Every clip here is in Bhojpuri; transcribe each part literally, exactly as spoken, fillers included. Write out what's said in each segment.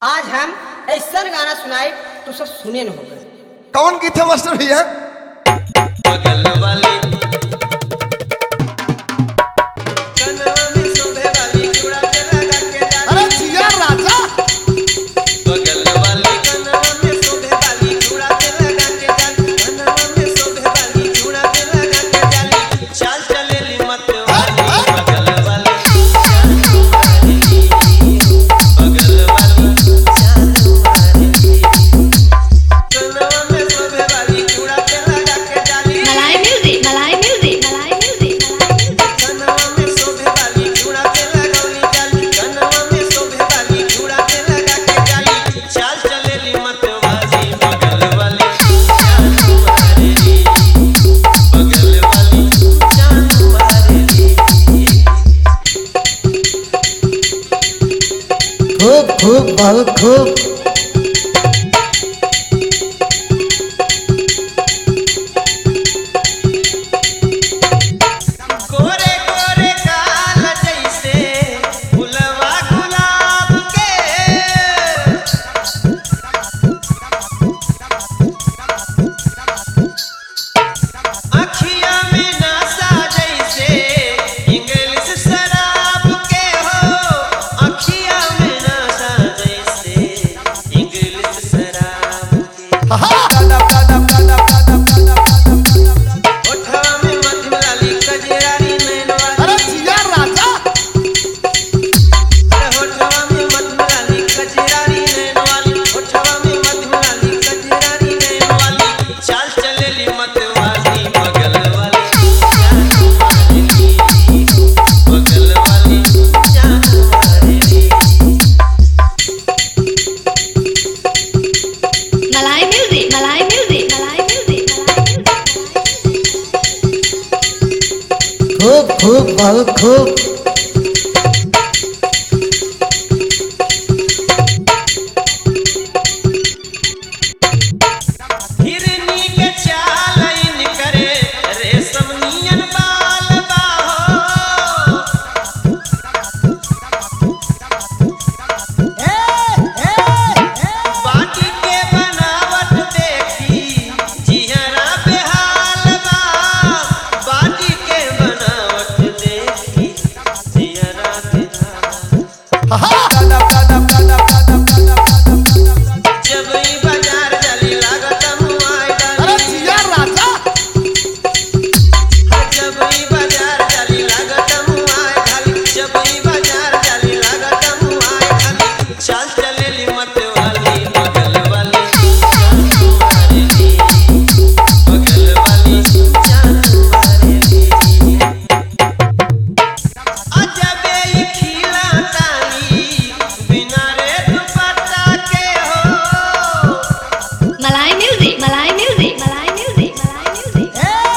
आज हम ऐसा गाना सुनाए तो सब सुने न हो गए। कौन गीत है मास्टर भैया? बगल वाली अरे जिया राजा बगल वाली कनवा में शोभे वाली चूड़ा पे लगा के जाली, कनवा में शोभे वाली चूड़ा पे लगा के जाली, चाल चलेली मत वाली बगल वाली बगल वाली चाल मारेली, कनवा में शोभे वाली चूड़ा पे लगा के जाली, मलाई म्यूजिक मलाई म्यूजिक मलाई म्यूजिक कनवा में शोभे वाली चूड़ा पे लगौली जाली, कनवा में शोभे वाली चूड़ा पे लगा के जाली, चाल चलेली मत वाली बगल वाली चाल मारेली, बगल वाली चाल मारेली। खूब खूब बहुत खूब। गोरे गोरे काल जैसे फुलवा गुलाब के, अखिया में नशा जैसे इंग्लिश शराब के हो, अखिया में नशा जैसे इंग्लिश शराब के, ओठवा में मध्यम लाली कजरारी नैन अरे वाली, जिया राजा होठवा में मध्यम लाली कजरारी नैन वाली, होठवा में मध्यम लाली कजरारी नैन वाली, चाल चलेली मत वाली बगल वाली चाल मारेली, बगल वाली चाल मारेली। मलाई म्यूजिक मलाई म्यूजिक मलाई म्यूजिक खूब खूब बहुत खूब। हिरनी के चाल इन करे रेशम नियन बाल बाहो, बाटी के बनावट देखी जिहरा पे हाल बा, बाटी के बनावट देखी जिहरा पे हाल बा। जब ई बाजार जाली लागत मुआई अरे डाली, जिया राजा जब ई बाजार जाली लागत मुआई डाली, जब ई बाजार जाली लागत मुआई डाली, चाल चलेली मत वाली बगल वाली चाल मारेली, बगल वाली चाल मारेली। अजबे ई खिला ताली बिना रे दुपट्टा के हो, मलाई म्यूजिक मलाई म्यूजिक मलाई म्यूजिक मलाई म्यूजिक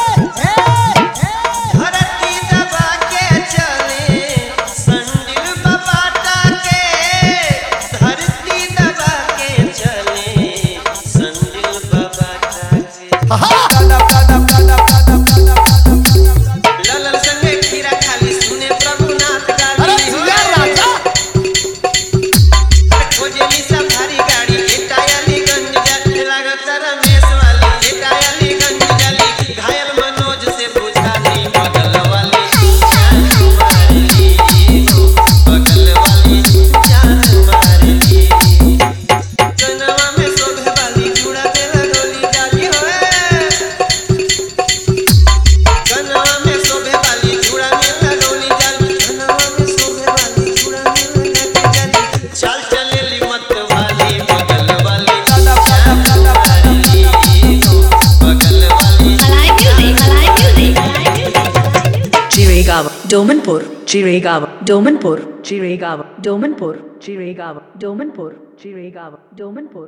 धरती दबा के चले संडिल बबाटा के, धरती दबा के चले संडिल बबाटा के, ललन संगे खीरा खाली सुने प्रभुनाथ अरे गाली हो, जिया राजा खोजेली सफारी गाड़ी एटायलीगंज जाते लागत रमेश वाली, एटायलीगंज जाली घायल मनोज से बुझाली बगल वाली जान मारेली, बगल वाली जान मारेली, कनवा में शोभे वाली चूड़ा पे लगौली जाली होए, कनवा में शोभे वाली चूड़ा में लगौली जाली, कनवा में शोभे वाली चूड़ा में लगा के जाली, चाल चलेली मत वाली बगल वाली चाल मारेली, बगल वाली मलाई म्यूजिक मलाई म्यूजिक मलाई music Chiragawa, Domanpur, Chiragawa, Domanpur, Chiragawa, Domanpur, Chiragawa, Domanpur, Chiragawa, Domanpur.